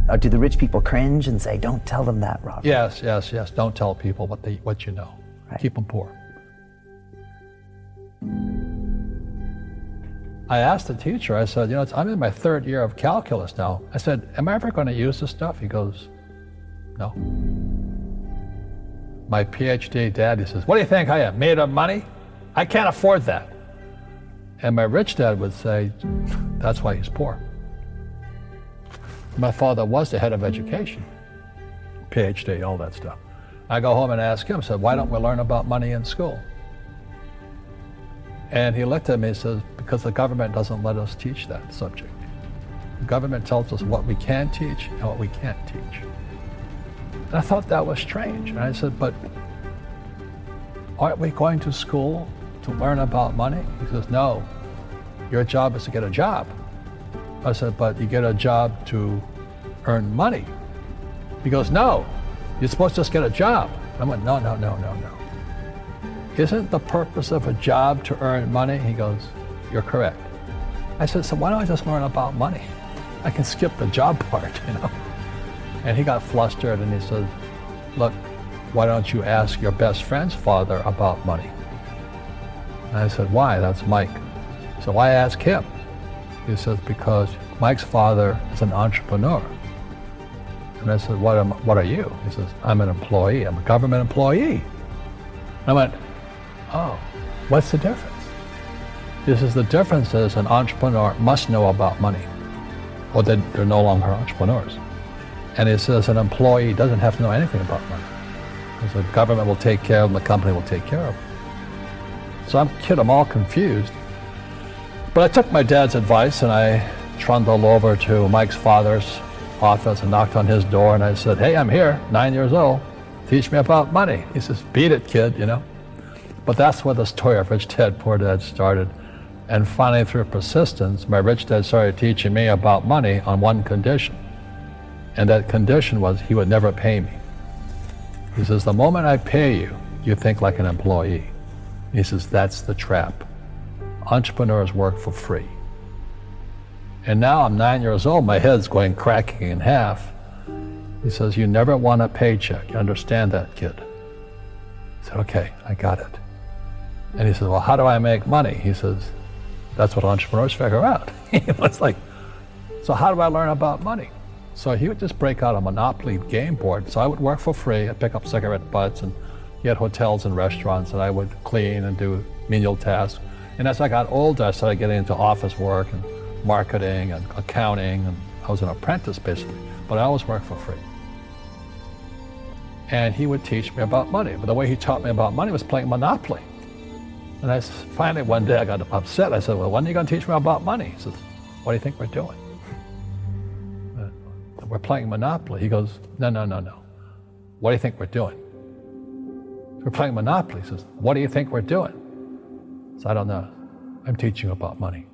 Do the rich people cringe and say, don't tell them that, Robert? Yes. Don't tell people what you know. Right. Keep them poor. I asked the teacher, I said, I'm in my third year of calculus now. I said, am I ever going to use this stuff? He goes, no. My PhD dad, he says, what do you think I am, made of money? I can't afford that. And my rich dad would say, that's why he's poor. My father was the head of education, PhD, all that stuff. I go home and ask him, I said, why don't we learn about money in school? And he looked at me and says, because the government doesn't let us teach that subject. The government tells us what we can teach and what we can't teach. And I thought that was strange. And I said, but aren't we going to school to learn about money? He says, no, your job is to get a job. I said, but you get a job to earn money. He goes, no, you're supposed to just get a job. I went, no. Isn't the purpose of a job to earn money? He goes, you're correct. I said, so why don't I just learn about money? I can skip the job part, And he got flustered and he says, look, why don't you ask your best friend's father about money? And I said, why? That's Mike. So I asked him. He says, because Mike's father is an entrepreneur. And I said, what are you? He says, I'm an employee. I'm a government employee. And I went, oh, what's the difference? He says, the difference is an entrepreneur must know about money, or they're no longer entrepreneurs. And he says an employee doesn't have to know anything about money, because the government will take care of them, the company will take care of them. So I'm all confused. But I took my dad's advice and I trundled over to Mike's father's office and knocked on his door and I said, hey, I'm here, 9 years old. Teach me about money. He says, beat it, kid, But that's where the story of Rich Dad, Poor Dad started. And finally, through persistence, my rich dad started teaching me about money on one condition. And that condition was he would never pay me. He says, the moment I pay you, you think like an employee. He says, that's the trap. Entrepreneurs work for free. And now I'm 9 years old, my head's going cracking in half. He says, you never want a paycheck. You understand that, kid? I said, okay, I got it. And he says, well, how do I make money? He says, that's what entrepreneurs figure out. It's like, so how do I learn about money? So he would just break out a Monopoly game board. So I would work for free. I'd pick up cigarette butts and he had hotels and restaurants and I would clean and do menial tasks. And as I got older, I started getting into office work and marketing and accounting, and I was an apprentice basically, but I always worked for free. And he would teach me about money, but the way he taught me about money was playing Monopoly. And I finally one day I got upset. I said, well, when are you going to teach me about money? He says, what do you think we're doing? We're playing Monopoly. He goes, no. What do you think we're doing? We're playing Monopoly. He says, what do you think we're doing? So I don't know. I'm teaching you about money.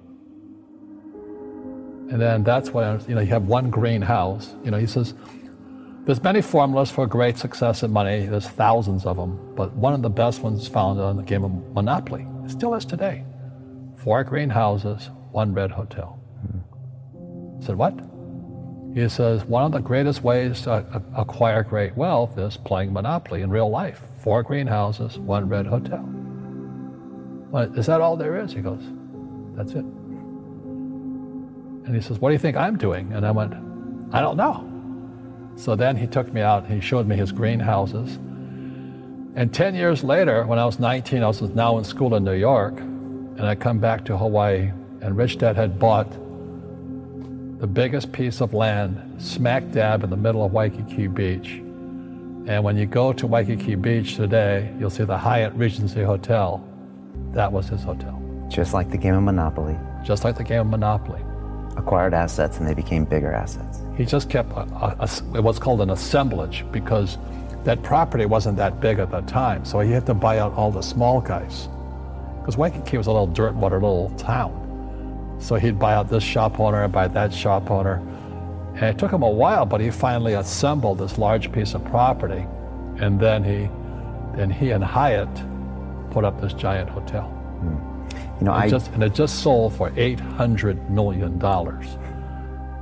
And then that's when, you have one green house. He says, there's many formulas for great success in money. There's thousands of them. But one of the best ones is found on the game of Monopoly. It still is today. 4 green houses, 1 red hotel. I said, what? He says, one of the greatest ways to acquire great wealth is playing Monopoly in real life. 4 green houses, 1 red hotel. Well, is that all there is? He goes, that's it. And he says, what do you think I'm doing? And I went, I don't know. So then he took me out and he showed me his greenhouses. And 10 years later, when I was 19, I was now in school in New York, and I come back to Hawaii, and Rich Dad had bought the biggest piece of land smack dab in the middle of Waikiki Beach. And when you go to Waikiki Beach today, you'll see the Hyatt Regency Hotel. That was his hotel. Just like the game of Monopoly. Just like the game of Monopoly. Acquired assets and they became bigger assets. He just kept what's called an assemblage, because that property wasn't that big at the time, so he had to buy out all the small guys. Because Waikiki was a little dirtwater little town. So he'd buy out this shop owner, buy that shop owner. And it took him a while, but he finally assembled this large piece of property. And then he and Hyatt put up this giant hotel. And it just sold for $800 million.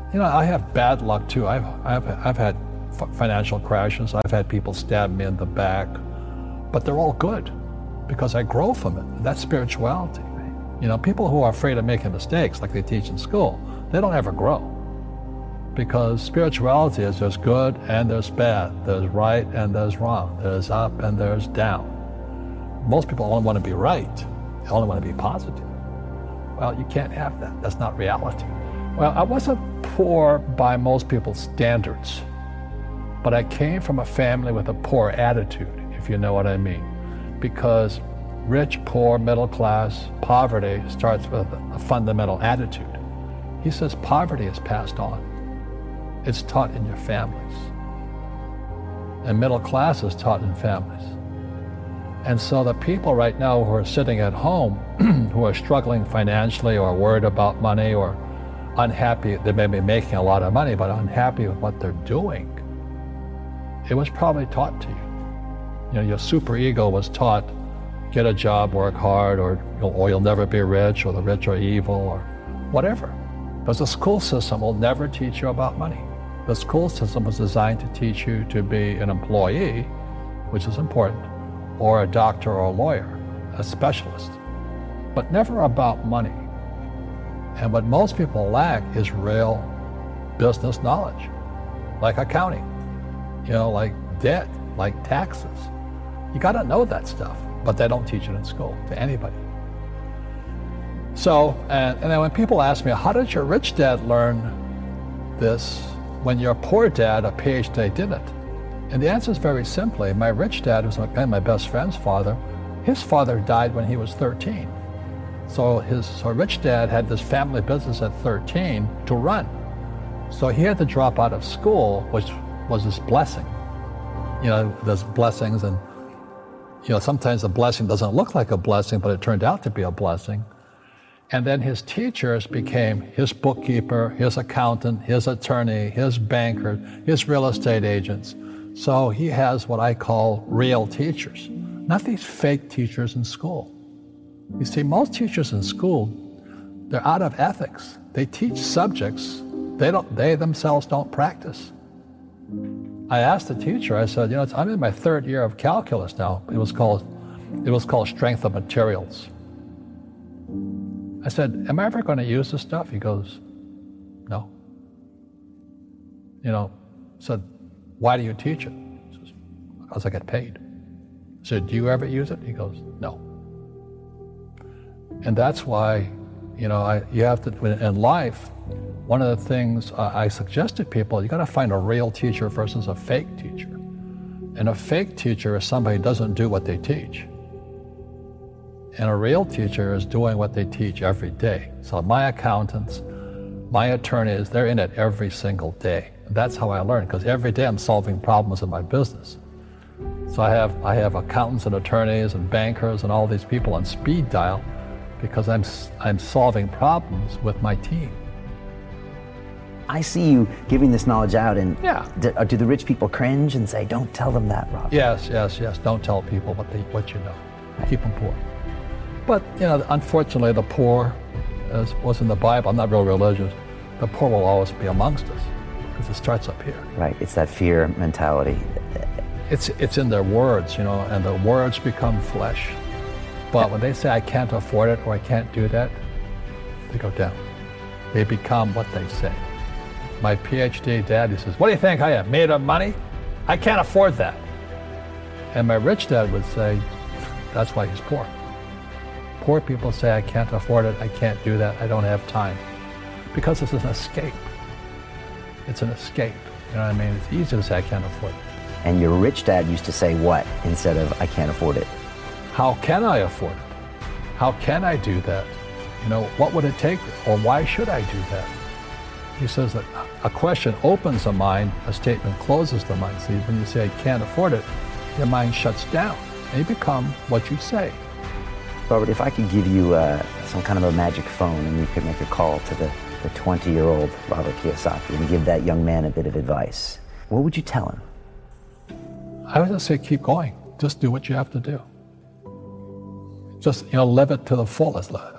I have bad luck too. I've had financial crashes. I've had people stab me in the back, but they're all good because I grow from it. That's spirituality. People who are afraid of making mistakes, like they teach in school, they don't ever grow. Because spirituality is there's good and there's bad, there's right and there's wrong, there's up and there's down. Most people only want to be right. They only want to be positive. Well, you can't have that. That's not reality. Well, I wasn't poor by most people's standards, but I came from a family with a poor attitude, if you know what I mean. Because rich, poor, middle class, poverty starts with a fundamental attitude. He says poverty is passed on. It's taught in your families. And middle class is taught in families. And so the people right now who are sitting at home, who are struggling financially or worried about money or unhappy, they may be making a lot of money, but unhappy with what they're doing, it was probably taught to you. Your superego was taught, get a job, work hard, or you'll never be rich, or the rich are evil, or whatever. Because the school system will never teach you about money. The school system was designed to teach you to be an employee, which is important, or a doctor or a lawyer, a specialist, but never about money. And what most people lack is real business knowledge, like accounting, like debt, like taxes. You got to know that stuff, but they don't teach it in school to anybody. So, and then when people ask me, how did your rich dad learn this when your poor dad, a PhD, didn't? And the answer is very simply, my rich dad was my best friend's father. His father died when he was 13. So rich dad had this family business at 13 to run. So he had to drop out of school, which was his blessing. There's blessings, and sometimes the blessing doesn't look like a blessing, but it turned out to be a blessing. And then his teachers became his bookkeeper, his accountant, his attorney, his banker, his real estate agents. So he has what I call real teachers, not these fake teachers in school. You see, most teachers in school, they're out of ethics. They teach subjects they themselves don't practice. I asked the teacher, I said, I'm in my third year of calculus now. It was called strength of materials. I said, am I ever going to use this stuff? He goes, no. I said, why do you teach it? He says, because I get paid. I said, do you ever use it? He goes, no. And that's why, you have to, in life, one of the things I suggest to people, you got to find a real teacher versus a fake teacher. And a fake teacher is somebody who doesn't do what they teach. And a real teacher is doing what they teach every day. So my accountants, my attorneys, they're in it every single day. And that's how I learn, because every day I'm solving problems in my business. So I have accountants and attorneys and bankers and all these people on speed dial because I'm solving problems with my team. I see you giving this knowledge out, and yeah. Do the rich people cringe and say, don't tell them that, Rob? Yes. Don't tell people what you know. Keep them poor. But, unfortunately, the poor, as was in the Bible, I'm not real religious, the poor will always be amongst us because it starts up here. Right, it's that fear mentality. It's in their words, and the words become flesh. But when they say, I can't afford it or I can't do that, they go down. They become what they say. My PhD dad, he says, what do you think I am, made of money? I can't afford that. And my rich dad would say, that's why he's poor. Poor people say, I can't afford it, I can't do that, I don't have time. Because it's an escape. It's an escape. You know what I mean? It's easy to say, I can't afford it. And your rich dad used to say what instead of, I can't afford it? How can I afford it? How can I do that? What would it take? Or why should I do that? He says that a question opens the mind, a statement closes the mind. See, when you say, I can't afford it, your mind shuts down, and you become what you say. Robert, if I could give you some kind of a magic phone and you could make a call to the 20-year-old Robert Kiyosaki and give that young man a bit of advice, what would you tell him? I would just say, keep going. Just do what you have to do. Just, live it to the fullest.